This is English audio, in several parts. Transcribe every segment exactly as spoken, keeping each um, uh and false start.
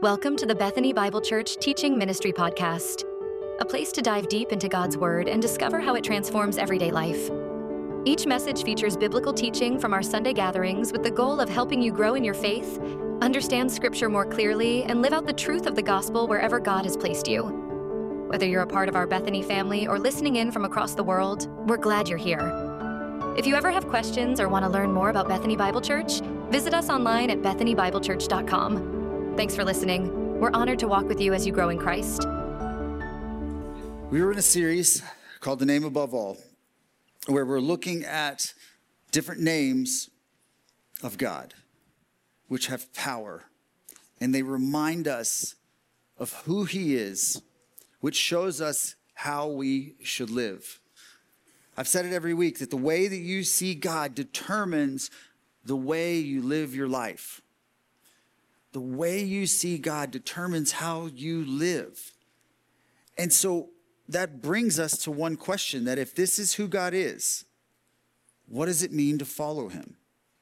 Welcome to the Bethany Bible Church Teaching Ministry Podcast, a place to dive deep into God's Word and discover how it transforms everyday life. Each message features biblical teaching from our Sunday gatherings with the goal of helping you grow in your faith, understand Scripture more clearly, and live out the truth of the gospel wherever God has placed you. Whether you're a part of our Bethany family or listening in from across the world, we're glad you're here. If you ever have questions or want to learn more about Bethany Bible Church, visit us online at bethany bible church dot com. Thanks for listening. We're honored to walk with you as you grow in Christ. We were in a series called The Name Above All, where we're looking at different names of God, which have power, and they remind us of who He is, which shows us how we should live. I've said it every week that the way that you see God determines the way you live your life. The way you see God determines how you live. And so that brings us to one question, that if this is who God is, what does it mean to follow Him?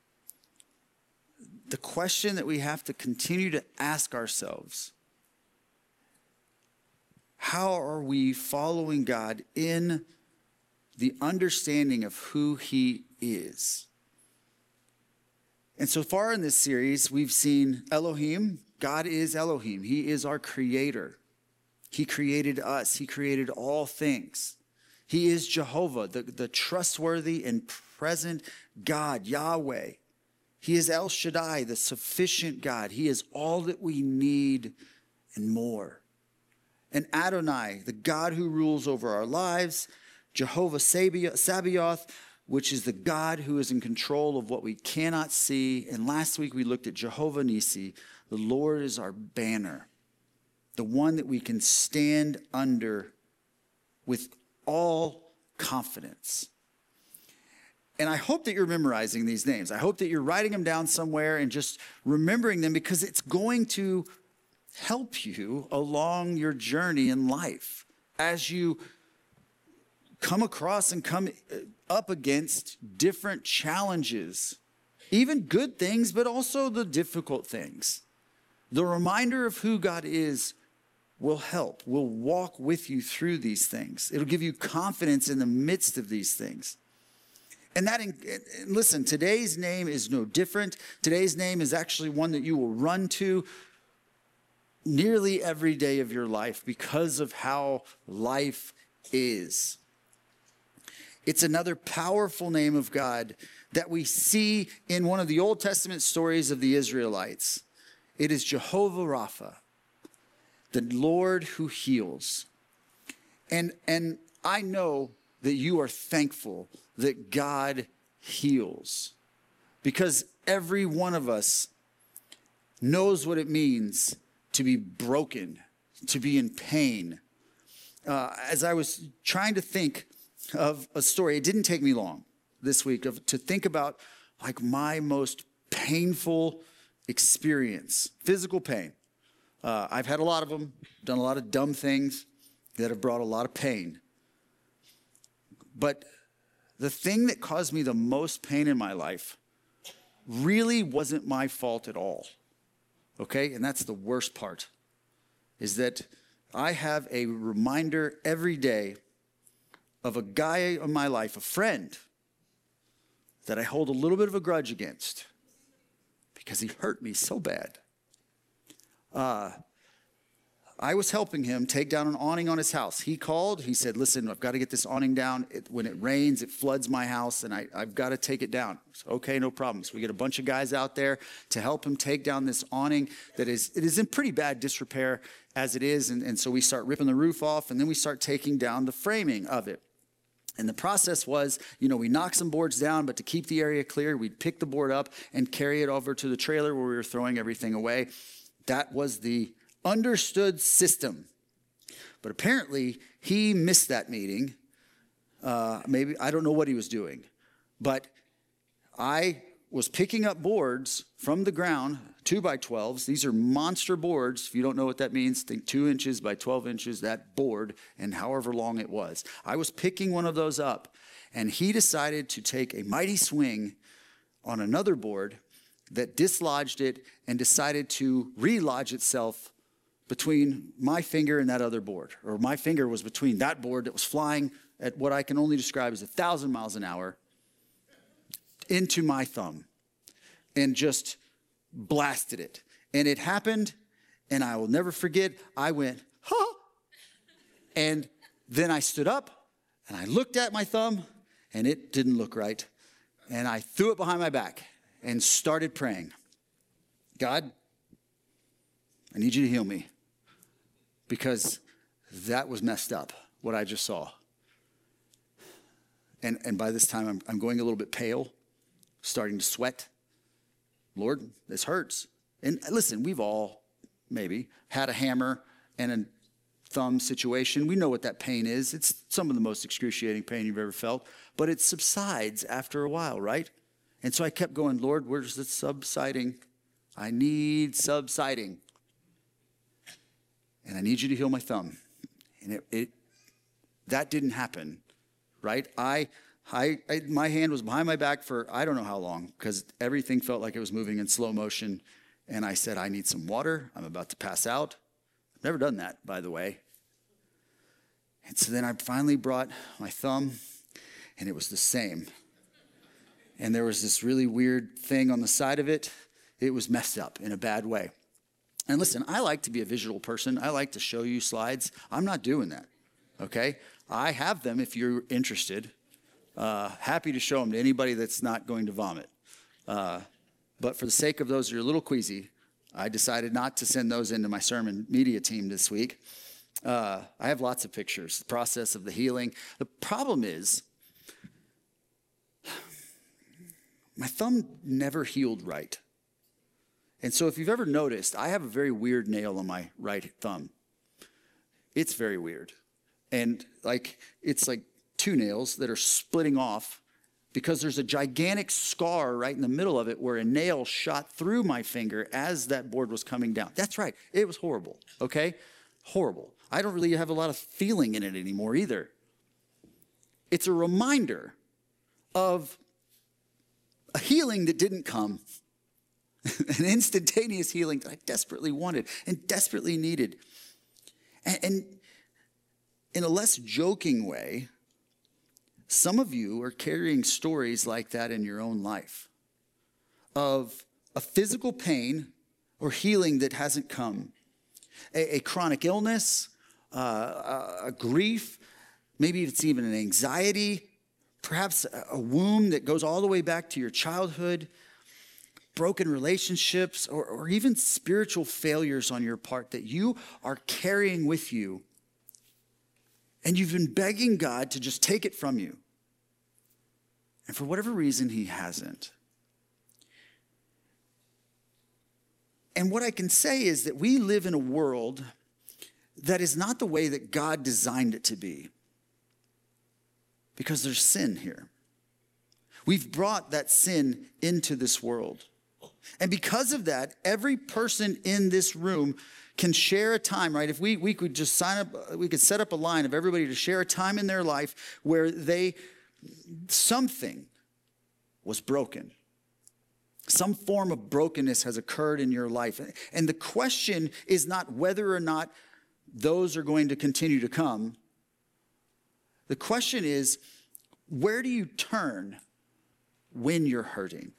The question that we have to continue to ask ourselves, how are we following God in the understanding of who He is? And so far in this series, we've seen Elohim. God is Elohim. He is our creator. He created us. He created all things. He is Jehovah, the, the trustworthy and present God, Yahweh. He is El Shaddai, the sufficient God. He is all that we need and more. And Adonai, the God who rules over our lives, Jehovah Sabaoth, which is the God who is in control of what we cannot see. And last week we looked at Jehovah Nissi. The Lord is our banner, the one that we can stand under with all confidence. And I hope that you're memorizing these names. I hope that you're writing them down somewhere and just remembering them, because it's going to help you along your journey in life as you come across and come up against different challenges, even good things, but also the difficult things. The reminder of who God is will help, will walk with you through these things. It'll give you confidence in the midst of these things. And that, and listen, today's name is no different. Today's name is actually one that you will run to nearly every day of your life because of how life is. It's another powerful name of God that we see in one of the Old Testament stories of the Israelites. It is Jehovah Rapha, the Lord who heals. And, and I know that you are thankful that God heals, because every one of us knows what it means to be broken, to be in pain. Uh, as I was trying to think of a story, it didn't take me long this week of to think about like my most painful experience, physical pain. Uh, I've had a lot of them, done a lot of dumb things that have brought a lot of pain. But the thing that caused me the most pain in my life really wasn't my fault at all. Okay? And that's the worst part, is that I have a reminder every day of a guy in my life, a friend, that I hold a little bit of a grudge against because he hurt me so bad. Uh, I was helping him take down an awning on his house. He called. He said, listen, I've got to get this awning down. It, when it rains, it floods my house, and I, I've got to take it down. So, okay, no problem. So we get a bunch of guys out there to help him take down this awning that is, it is in pretty bad disrepair as it is. And, and so we start ripping the roof off, and then we start taking down the framing of it. And the process was, you know, we knocked some boards down, but to keep the area clear, we'd pick the board up and carry it over to the trailer where we were throwing everything away. That was the understood system. But apparently, he missed that meeting. Uh, maybe, I don't know what he was doing. But I was picking up boards from the ground, two by twelves. These are monster boards. If you don't know what that means, think two inches by twelve inches, that board, and however long it was. I was picking one of those up, and he decided to take a mighty swing on another board that dislodged it and decided to relodge itself between my finger and that other board. Or my finger was between that board that was flying at what I can only describe as a thousand miles an hour into my thumb and just blasted it. And it happened, and I will never forget, I went, huh? And then I stood up, and I looked at my thumb, and it didn't look right. And I threw it behind my back and started praying. God, I need you to heal me, because that was messed up, what I just saw. And, and by this time, I'm, I'm going a little bit pale, starting to sweat. Lord, this hurts. And listen, we've all maybe had a hammer and a thumb situation. We know what that pain is. It's some of the most excruciating pain you've ever felt, but it subsides after a while, right? And so I kept going, Lord, where's it subsiding? I need subsiding. And I need you to heal my thumb. And it, it that didn't happen, right? I, I, I, my hand was behind my back for I don't know how long, because everything felt like it was moving in slow motion. And I said, I need some water. I'm about to pass out. I've never done that, by the way. And so then I finally brought my thumb, and it was the same. And there was this really weird thing on the side of it. It was messed up in a bad way. And listen, I like to be a visual person. I like to show you slides. I'm not doing that, okay? I have them if you're interested. Uh, happy to show them to anybody that's not going to vomit. Uh, but for the sake of those who are a little queasy, I decided not to send those into my sermon media team this week. Uh, I have lots of pictures, the process of the healing. The problem is, my thumb never healed right. And so if you've ever noticed, I have a very weird nail on my right thumb. It's very weird. And like it's like two nails that are splitting off because there's a gigantic scar right in the middle of it where a nail shot through my finger as that board was coming down. That's right. It was horrible, okay? Horrible. I don't really have a lot of feeling in it anymore either. It's a reminder of a healing that didn't come, an instantaneous healing that I desperately wanted and desperately needed. And, and in a less joking way, some of you are carrying stories like that in your own life of a physical pain or healing that hasn't come, a, a chronic illness, uh, a, a grief, maybe it's even an anxiety, perhaps a, a wound that goes all the way back to your childhood, broken relationships, or, or even spiritual failures on your part that you are carrying with you. And you've been begging God to just take it from you. And for whatever reason, he hasn't. And what I can say is that we live in a world that is not the way that God designed it to be. Because there's sin here. We've brought that sin into this world. And because of that, every person in this room can share a time, right? If we, we could just sign up, we could set up a line of everybody to share a time in their life where they, something was broken. Some form of brokenness has occurred in your life. And the question is not whether or not those are going to continue to come. The question is, where do you turn when you're hurting?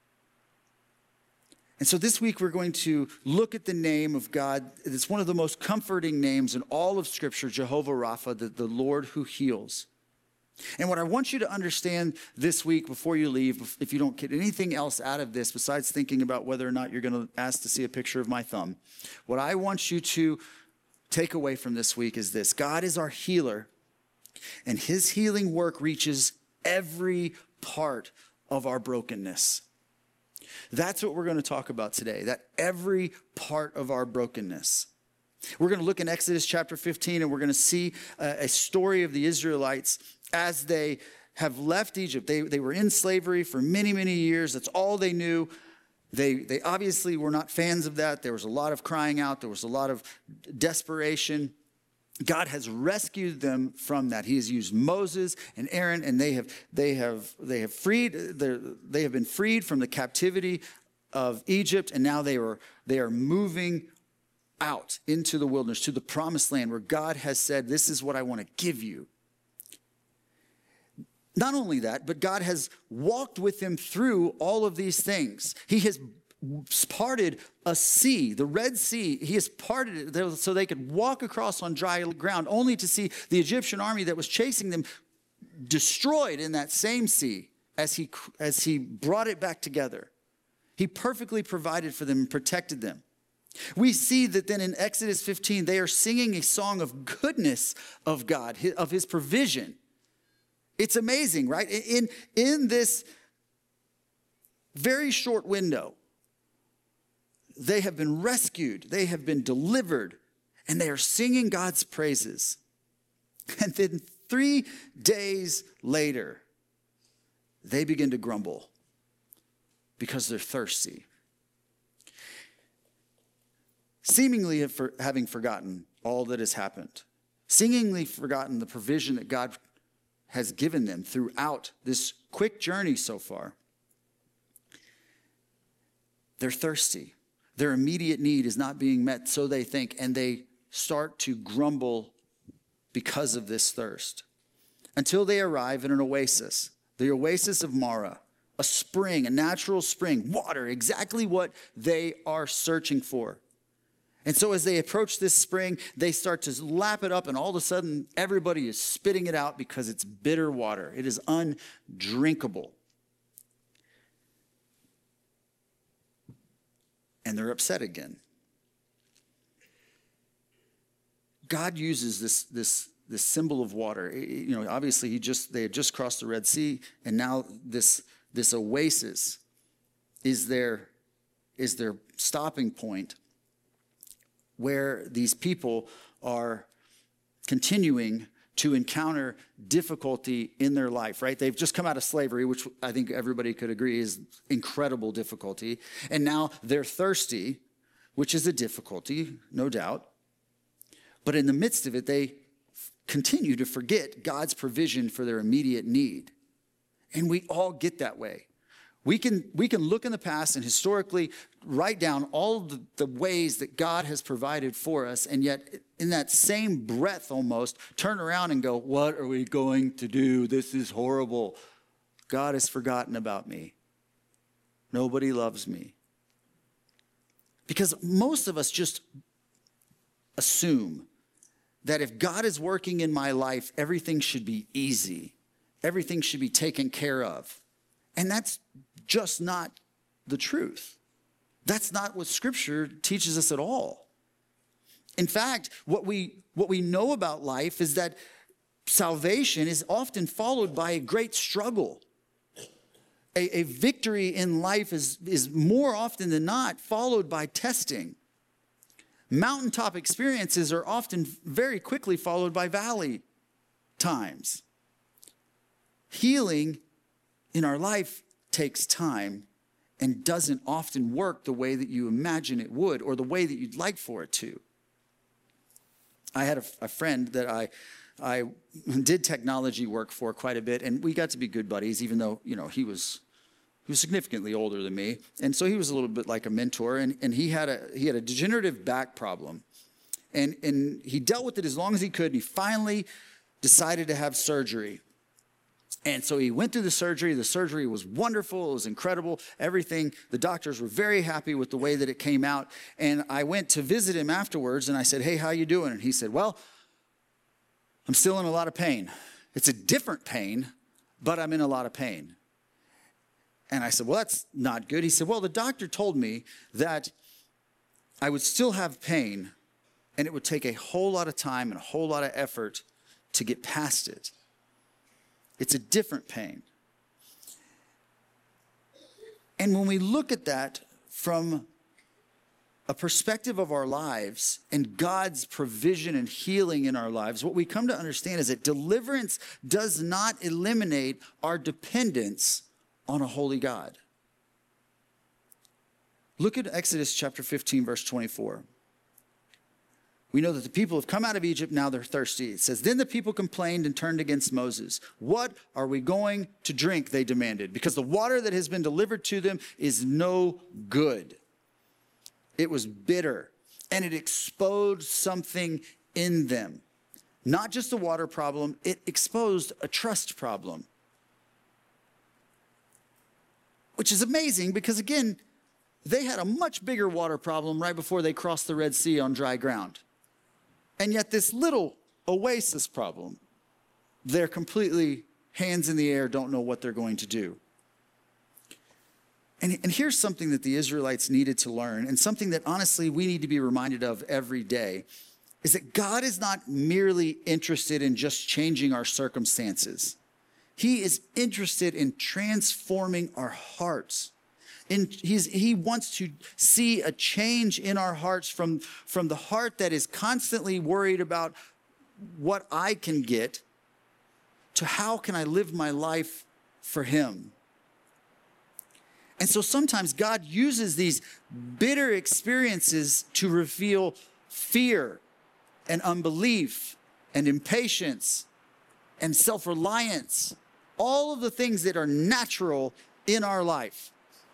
And so this week we're going to look at the name of God. It's one of the most comforting names in all of Scripture, Jehovah Rapha, the, the Lord who heals. And what I want you to understand this week before you leave, if you don't get anything else out of this besides thinking about whether or not you're going to ask to see a picture of my thumb, what I want you to take away from this week is this: God is our healer, and his healing work reaches every part of our brokenness. That's what we're going to talk about today, that every part of our brokenness. We're going to look in Exodus chapter fifteen, and we're going to see a, a story of the Israelites as they have left Egypt. They, they were in slavery for many, many years. That's all they knew. They, they obviously were not fans of that. There was a lot of crying out. There was a lot of desperation. God has rescued them from that. He has used Moses and Aaron, and they have they have they have freed they have been freed from the captivity of Egypt, and now they are, they are moving out into the wilderness, to the promised land where God has said, this is what I want to give you. Not only that, but God has walked with them through all of these things. He has parted a sea, the Red Sea. He has parted it so they could walk across on dry ground, only to see the Egyptian army that was chasing them destroyed in that same sea as he, as he brought it back together. He perfectly provided for them and protected them. We see that then in Exodus fifteen, they are singing a song of goodness of God, of his provision. It's amazing, right? In, in this very short window, they have been rescued, they have been delivered, and they are singing God's praises. And then three days later, they begin to grumble because they're thirsty. Seemingly having forgotten all that has happened, seemingly forgotten the provision that God has given them throughout this quick journey so far. They're thirsty. Their immediate need is not being met, so they think, and they start to grumble because of this thirst. Until they arrive at an oasis, the oasis of Marah, a spring, a natural spring, water, exactly what they are searching for. And so as they approach this spring, they start to lap it up, and all of a sudden, everybody is spitting it out because it's bitter water. It is undrinkable. And they're upset again. God uses this, this, this symbol of water. You know, obviously, he just they had just crossed the Red Sea, and now this, this oasis is their, is their stopping point, where these people are continuing to encounter difficulty in their life, right? They've just come out of slavery, which I think everybody could agree is incredible difficulty. And now they're thirsty, which is a difficulty, no doubt. But in the midst of it, they continue to forget God's provision for their immediate need. And we all get that way. We can, we can look in the past and historically write down all the, the ways that God has provided for us, and yet in that same breath almost turn around and go, what are we going to do? This is horrible. God has forgotten about me. Nobody loves me. Because most of us just assume that if God is working in my life, everything should be easy. Everything should be taken care of. And that's just not the truth. That's not what Scripture teaches us at all. In fact, what we, what we know about life is that salvation is often followed by a great struggle. A, a victory in life is, is more often than not followed by testing. Mountaintop experiences are often very quickly followed by valley times. Healing in our life takes time and doesn't often work the way that you imagine it would or the way that you'd like for it to. I had a, a friend that I I did technology work for quite a bit, and we got to be good buddies, even though, you know, he was he was significantly older than me. And so he was a little bit like a mentor, and, and he had a he had a degenerative back problem. And and he dealt with it as long as he could, and he finally decided to have surgery. And so he went through the surgery. The surgery was wonderful. It was incredible. Everything. The doctors were very happy with the way that it came out. And I went to visit him afterwards, and I said, hey, how you doing? And he said, well, I'm still in a lot of pain. It's a different pain, but I'm in a lot of pain. And I said, well, that's not good. He said, well, the doctor told me that I would still have pain, and it would take a whole lot of time and a whole lot of effort to get past it. It's a different pain. And when we look at that from a perspective of our lives and God's provision and healing in our lives, what we come to understand is that deliverance does not eliminate our dependence on a holy God. Look at Exodus chapter fifteen, verse twenty-four. We know that the people have come out of Egypt, now they're thirsty. It says, then the people complained and turned against Moses. What are we going to drink, they demanded, because the water that has been delivered to them is no good. It was bitter, and it exposed something in them. Not just a water problem, it exposed a trust problem. Which is amazing because, again, they had a much bigger water problem right before they crossed the Red Sea on dry ground. And yet this little oasis problem, they're completely hands in the air, don't know what they're going to do. And, and here's something that the Israelites needed to learn, and something that honestly we need to be reminded of every day, is that God is not merely interested in just changing our circumstances. He is interested in transforming our hearts. In, he's, he wants to see a change in our hearts from, from the heart that is constantly worried about what I can get to how can I live my life for him. And so sometimes God uses these bitter experiences to reveal fear and unbelief and impatience and self-reliance, all of the things that are natural in our life.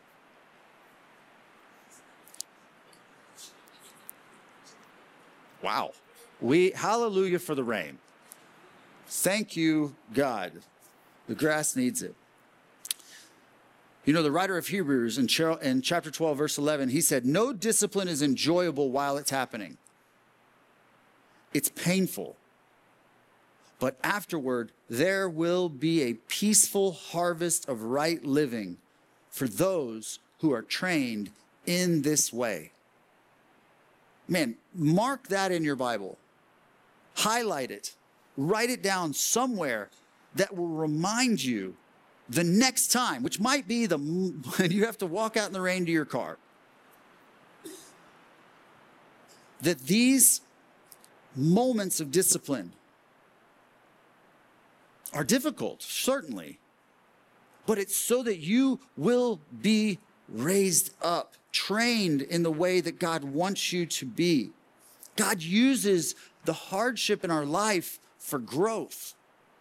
Wow. We, hallelujah for the rain. Thank you, God. The grass needs it. You know, the writer of Hebrews in chapter twelve, verse eleven, he said, no discipline is enjoyable while it's happening. It's painful. But afterward, there will be a peaceful harvest of right living for those who are trained in this way. Man, mark that in your Bible. Highlight it. Write it down somewhere that will remind you the next time, which might be the when you have to walk out in the rain to your car, that these moments of discipline are difficult, certainly, but it's so that you will be raised up, trained in the way that God wants you to be. God uses the hardship in our life for growth.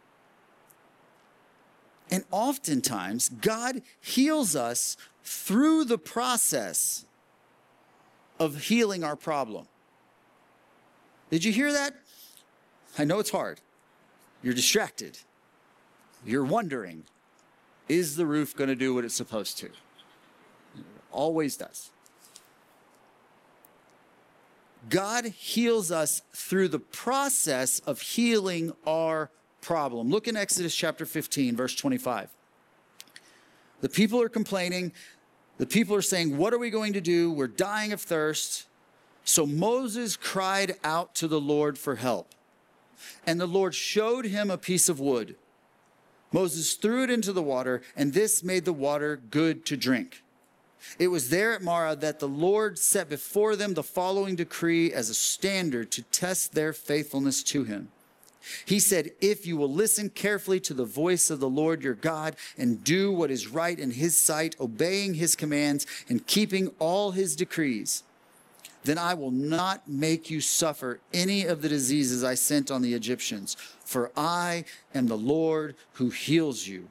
And oftentimes, God heals us through the process of healing our problem. Did you hear that? I know it's hard. You're distracted. You're wondering, is the roof going to do what it's supposed to? It always does. God heals us through the process of healing our problem. Look in Exodus chapter fifteen, verse twenty-five. The people are complaining. The people are saying, what are we going to do? We're dying of thirst. So Moses cried out to the Lord for help. And the Lord showed him a piece of wood. Moses threw it into the water, and this made the water good to drink. It was there at Marah that the Lord set before them the following decree as a standard to test their faithfulness to him. He said, if you will listen carefully to the voice of the Lord your God and do what is right in his sight, obeying his commands and keeping all his decrees, then I will not make you suffer any of the diseases I sent on the Egyptians, for I am the Lord who heals you.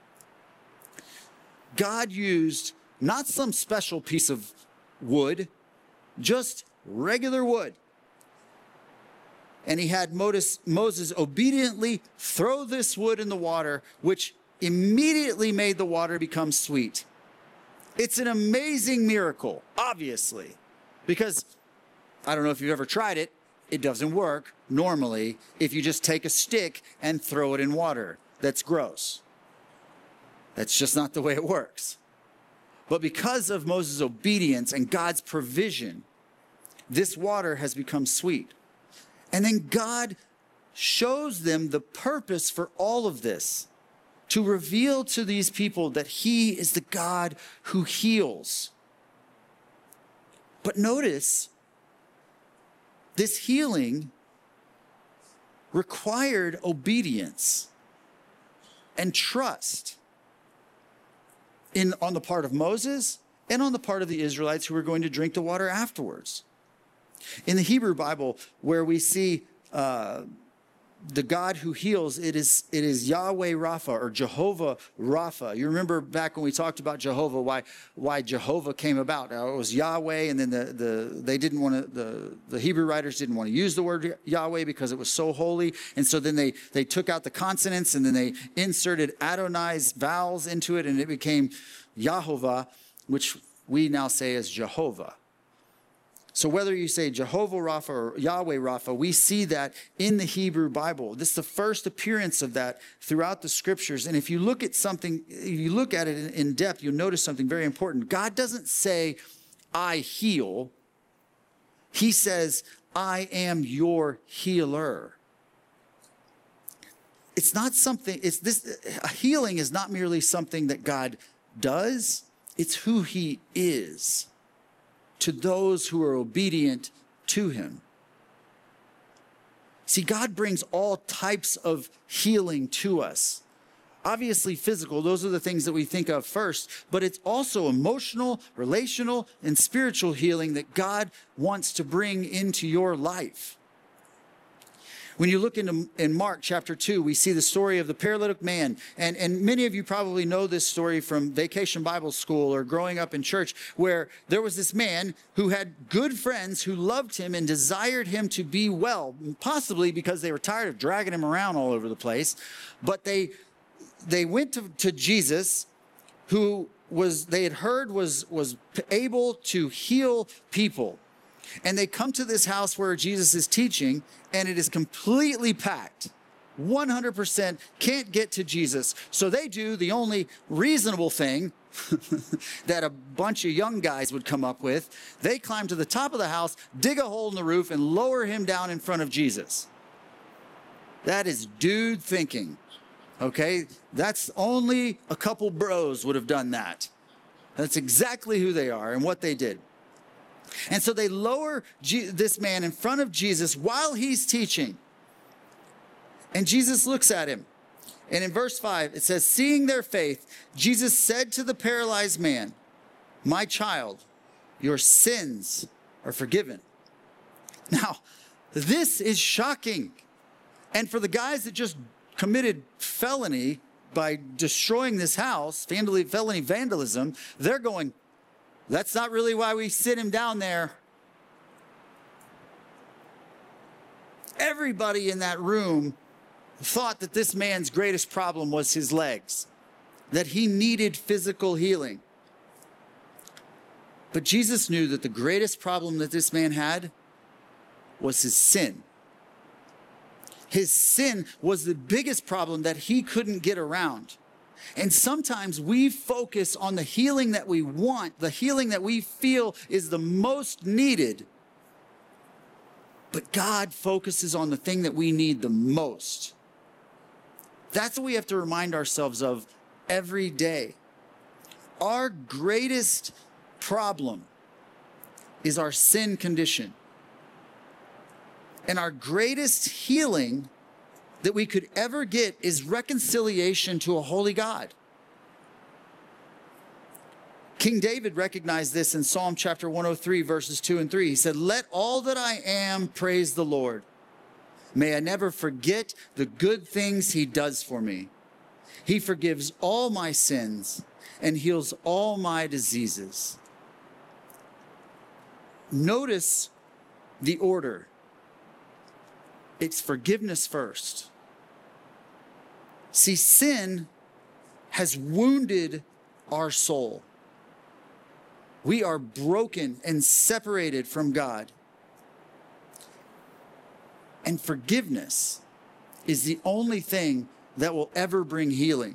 God used not some special piece of wood, just regular wood. And he had Moses obediently throw this wood in the water, which immediately made the water become sweet. It's an amazing miracle, obviously, because I don't know if you've ever tried it. It doesn't work normally if you just take a stick and throw it in water. That's gross. That's just not the way it works. But because of Moses' obedience and God's provision, this water has become sweet. And then God shows them the purpose for all of this, to reveal to these people that he is the God who heals. But notice, this healing required obedience and trust in, on the part of Moses and on the part of the Israelites who were going to drink the water afterwards. In the Hebrew Bible, where we see uh, the God who heals, it is it is Yahweh Rapha or Jehovah Rapha. You remember back when we talked about Jehovah, why why Jehovah came about? Now, it was Yahweh, and then the the they didn't want to the the Hebrew writers didn't want to use the word Yahweh because it was so holy, and so then they they took out the consonants and then they inserted Adonai's vowels into it, and it became Yahovah, which we now say as Jehovah. So whether you say Jehovah Rapha or Yahweh Rapha, we see that in the Hebrew Bible. This is the first appearance of that throughout the scriptures. And if you look at something, if you look at it in depth, you'll notice something very important. God doesn't say, I heal. He says, I am your healer. It's not something, it's this, a healing is not merely something that God does. It's who he is to those who are obedient to him. See, God brings all types of healing to us. Obviously physical, those are the things that we think of first, but it's also emotional, relational, and spiritual healing that God wants to bring into your life. When you look into in Mark chapter two, we see the story of the paralytic man. And, and many of you probably know this story from Vacation Bible School or growing up in church, where there was this man who had good friends who loved him and desired him to be well, possibly because they were tired of dragging him around all over the place. But they, they went to, to Jesus, who was they had heard was, was able to heal people. And they come to this house where Jesus is teaching, and it is completely packed. one hundred percent can't get to Jesus. So they do the only reasonable thing that a bunch of young guys would come up with. They climb to the top of the house, dig a hole in the roof, and lower him down in front of Jesus. That is dude thinking, okay? That's only a couple bros would have done that. That's exactly who they are and what they did. And so they lower G- this man in front of Jesus while he's teaching. And Jesus looks at him. And in verse five, it says, seeing their faith, Jesus said to the paralyzed man, my child, your sins are forgiven. Now, this is shocking. And for the guys that just committed felony by destroying this house, felony vandalism, they're going, that's not really why we sit him down there. Everybody in that room thought that this man's greatest problem was his legs, that he needed physical healing. But Jesus knew that the greatest problem that this man had was his sin. His sin was the biggest problem that he couldn't get around. And sometimes we focus on the healing that we want, the healing that we feel is the most needed. But God focuses on the thing that we need the most. That's what we have to remind ourselves of every day. Our greatest problem is our sin condition. And our greatest healing that we could ever get is reconciliation to a holy God. King David recognized this in Psalm chapter one oh three, verses two and three. He said, let all that I am praise the Lord. May I never forget the good things he does for me. He forgives all my sins and heals all my diseases. Notice the order. It's forgiveness first. See, sin has wounded our soul. We are broken and separated from God. And forgiveness is the only thing that will ever bring healing.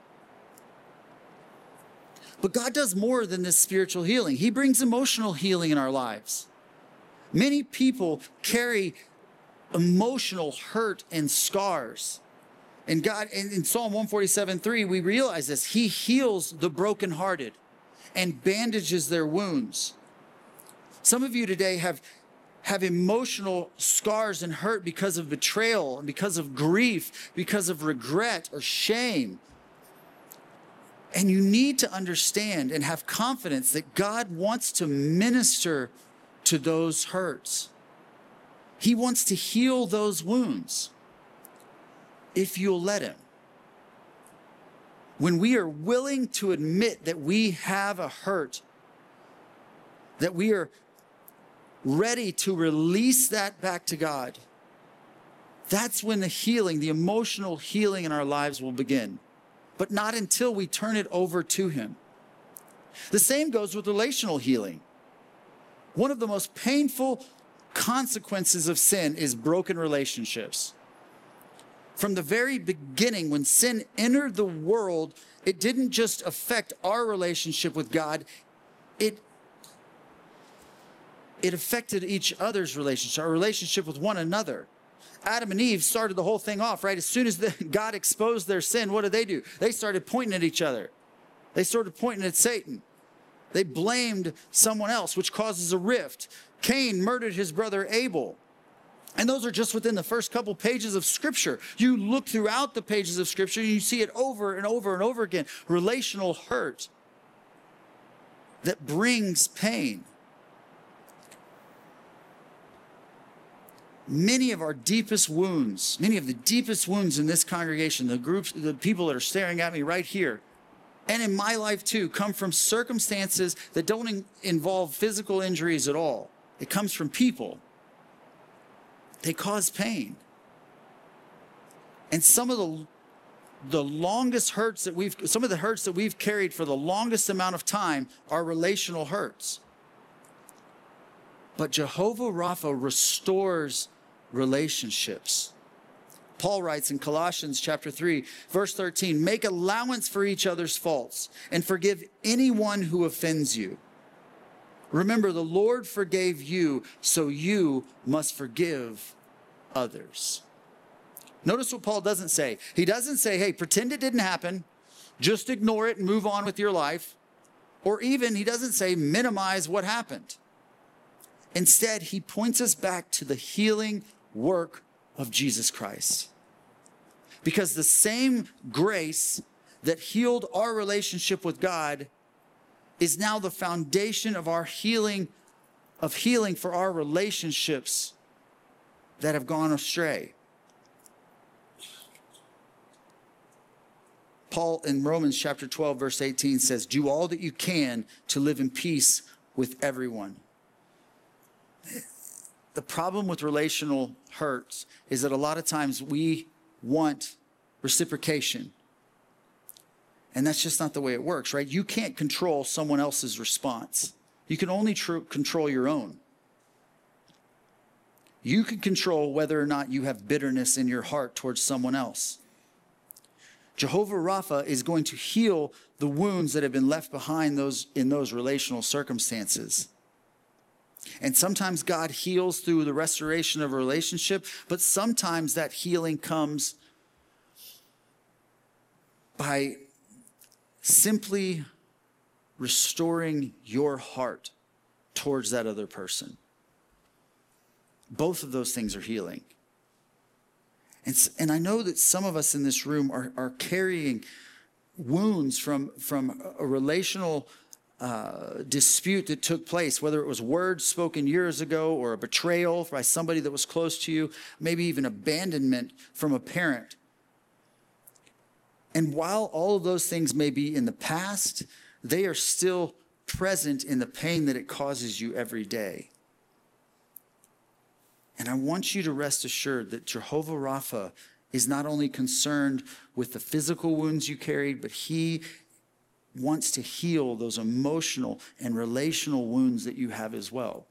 But God does more than this spiritual healing. He brings emotional healing in our lives. Many people carry emotional hurt and scars. And God, in, in Psalm one forty-seven three, we realize this. He heals the brokenhearted and bandages their wounds. Some of you today have, have emotional scars and hurt because of betrayal, and because of grief, because of regret or shame. And you need to understand and have confidence that God wants to minister to those hurts. He wants to heal those wounds if you'll let him. When we are willing to admit that we have a hurt, that we are ready to release that back to God, that's when the healing, the emotional healing in our lives will begin. But not until we turn it over to him. The same goes with relational healing. One of the most painful consequences of sin is broken relationships. From the very beginning, when sin entered the world, it didn't just affect our relationship with God, it, it affected each other's relationship, our relationship with one another. Adam and Eve started the whole thing off, right? As soon as the, God exposed their sin, what did they do? They started pointing at each other. They started pointing at Satan. They blamed someone else, which causes a rift. Cain murdered his brother Abel. And those are just within the first couple pages of Scripture. You look throughout the pages of Scripture, and you see it over and over and over again. Relational hurt that brings pain. Many of our deepest wounds, many of the deepest wounds in this congregation, the groups, the people that are staring at me right here, and in my life too, come from circumstances that don't in- involve physical injuries at all. It comes from people. They cause pain. And some of the, the longest hurts that we've, some of the hurts that we've carried for the longest amount of time are relational hurts. But Jehovah Rapha restores relationships. Paul writes in Colossians chapter three, verse thirteen, make allowance for each other's faults and forgive anyone who offends you. Remember, the Lord forgave you, so you must forgive others. Notice what Paul doesn't say. He doesn't say, hey, pretend it didn't happen. Just ignore it and move on with your life. Or even, he doesn't say, minimize what happened. Instead, he points us back to the healing work of Jesus Christ. Because the same grace that healed our relationship with God is now the foundation of our healing, of healing for our relationships that have gone astray. Paul in Romans chapter twelve, verse eighteen says, do all that you can to live in peace with everyone. The problem with relational hurts is that a lot of times we want reciprocation. And that's just not the way it works, right? You can't control someone else's response. You can only tr- control your own. You can control whether or not you have bitterness in your heart towards someone else. Jehovah Rapha is going to heal the wounds that have been left behind those in those relational circumstances. And sometimes God heals through the restoration of a relationship, but sometimes that healing comes by simply restoring your heart towards that other person. Both of those things are healing. And, and I know that some of us in this room are, are carrying wounds from, from a relational uh, dispute that took place, whether it was words spoken years ago or a betrayal by somebody that was close to you, maybe even abandonment from a parent. And while all of those things may be in the past, they are still present in the pain that it causes you every day. And I want you to rest assured that Jehovah Rapha is not only concerned with the physical wounds you carried, but he wants to heal those emotional and relational wounds that you have as well.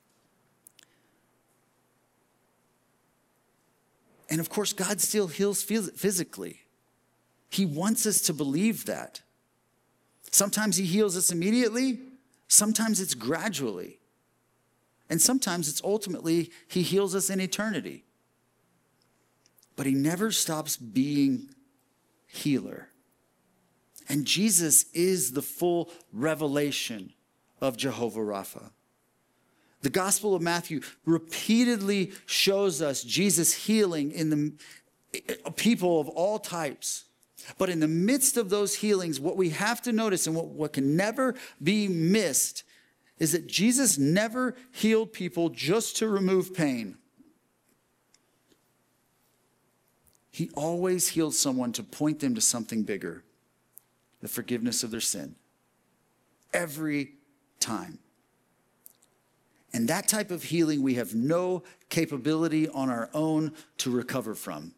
And of course, God still heals physically. He wants us to believe that. Sometimes he heals us immediately. Sometimes it's gradually. And sometimes it's ultimately he heals us in eternity. But he never stops being healer. And Jesus is the full revelation of Jehovah Rapha. The Gospel of Matthew repeatedly shows us Jesus healing in the people of all types. But in the midst of those healings, what we have to notice and what, what can never be missed is that Jesus never healed people just to remove pain. He always heals someone to point them to something bigger, the forgiveness of their sin. Every time. And that type of healing we have no capability on our own to recover from.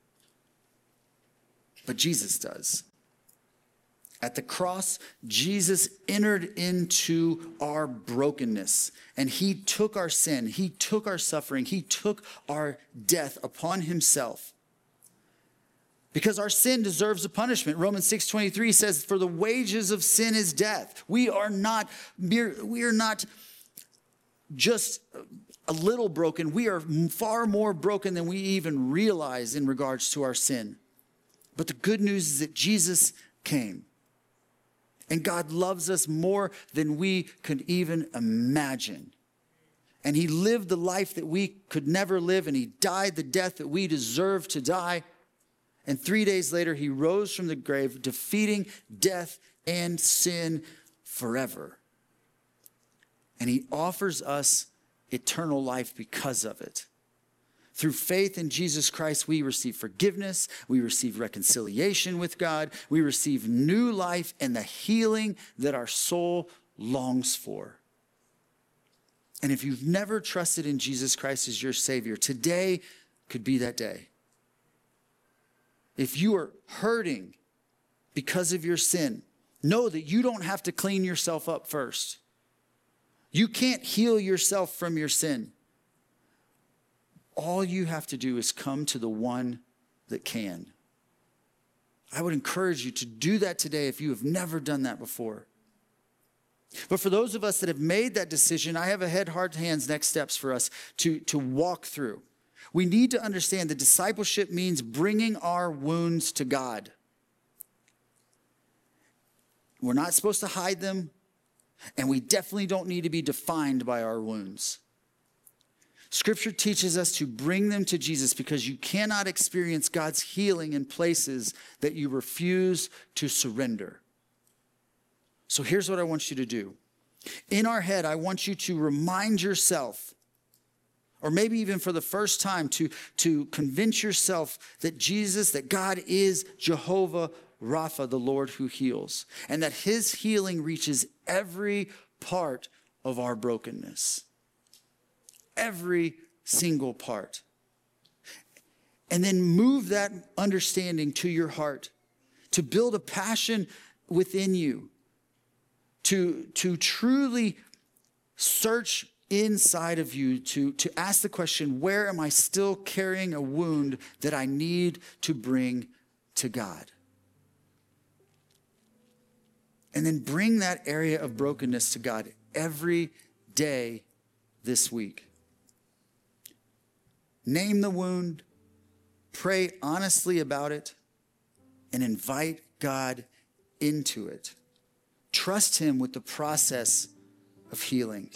But Jesus does. At the cross, Jesus entered into our brokenness, and he took our sin, he took our suffering, he took our death upon himself. Because our sin deserves a punishment. Romans six twenty-three says, for the wages of sin is death. We are not mere, we are not just a little broken. We are far more broken than we even realize in regards to our sin. But the good news is that Jesus came. And God loves us more than we could even imagine. And he lived the life that we could never live, and he died the death that we deserve to die. And three days later, he rose from the grave, defeating death and sin forever. And he offers us eternal life because of it. Through faith in Jesus Christ, we receive forgiveness, we receive reconciliation with God, we receive new life and the healing that our soul longs for. And if you've never trusted in Jesus Christ as your Savior, today could be that day. If you are hurting because of your sin, know that you don't have to clean yourself up first. You can't heal yourself from your sin. All you have to do is come to the one that can. I would encourage you to do that today if you have never done that before. But for those of us that have made that decision, I have a head, heart, hands, next steps for us to, to walk through. We need to understand that discipleship means bringing our wounds to God. We're not supposed to hide them, and we definitely don't need to be defined by our wounds. Scripture teaches us to bring them to Jesus because you cannot experience God's healing in places that you refuse to surrender. So here's what I want you to do. In our head, I want you to remind yourself, or maybe even for the first time, to, to convince yourself that Jesus, that God is Jehovah Rapha, the Lord who heals, and that his healing reaches every part of our brokenness. Every single part. And then move that understanding to your heart to build a passion within you to, to truly search inside of you to, to ask the question, where am I still carrying a wound that I need to bring to God? And then bring that area of brokenness to God every day this week. Name the wound, pray honestly about it, and invite God into it. Trust him with the process of healing.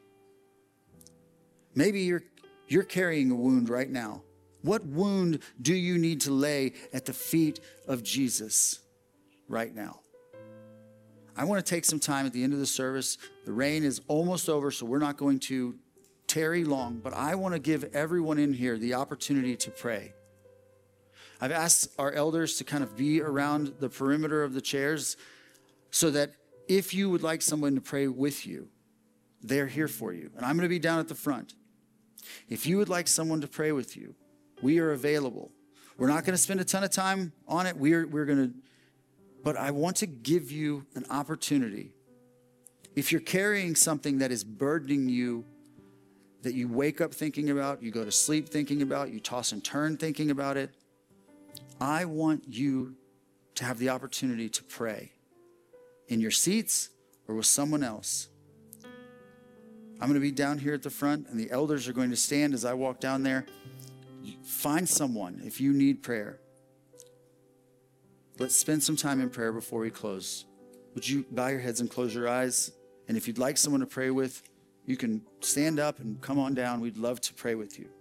Maybe you're, you're carrying a wound right now. What wound do you need to lay at the feet of Jesus right now? I want to take some time at the end of the service. The rain is almost over, so we're not going to tarry long, but I want to give everyone in here the opportunity to pray. I've asked our elders to kind of be around the perimeter of the chairs so that if you would like someone to pray with you, they're here for you. And I'm going to be down at the front. If you would like someone to pray with you, we are available. We're not going to spend a ton of time on it. We're, we're going to, but I want to give you an opportunity. If you're carrying something that is burdening you, that you wake up thinking about, you go to sleep thinking about, you toss and turn thinking about it, I want you to have the opportunity to pray in your seats or with someone else. I'm going to be down here at the front, and the elders are going to stand as I walk down there. Find someone if you need prayer. Let's spend some time in prayer before we close. Would you bow your heads and close your eyes? And if you'd like someone to pray with, you can stand up and come on down. We'd love to pray with you.